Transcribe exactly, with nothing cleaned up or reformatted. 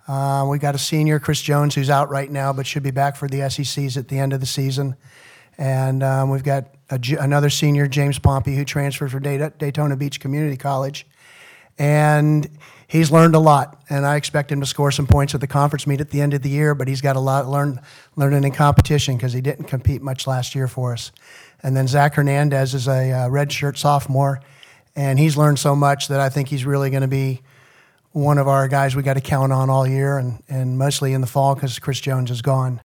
Uh, we got a senior, Chris Jones, who's out right now, but should be back for the S E Cs at the end of the season. And um, we've got a, another senior, James Pompey, who transferred from Daytona Beach Community College. And he's learned a lot, and I expect him to score some points at the conference meet at the end of the year, but he's got a lot learn, learning in competition because he didn't compete much last year for us. And then Zach Hernandez is a uh, redshirt sophomore, and he's learned so much that I think he's really going to be one of our guys we got to count on all year, and, and mostly in the fall because Chris Jones is gone.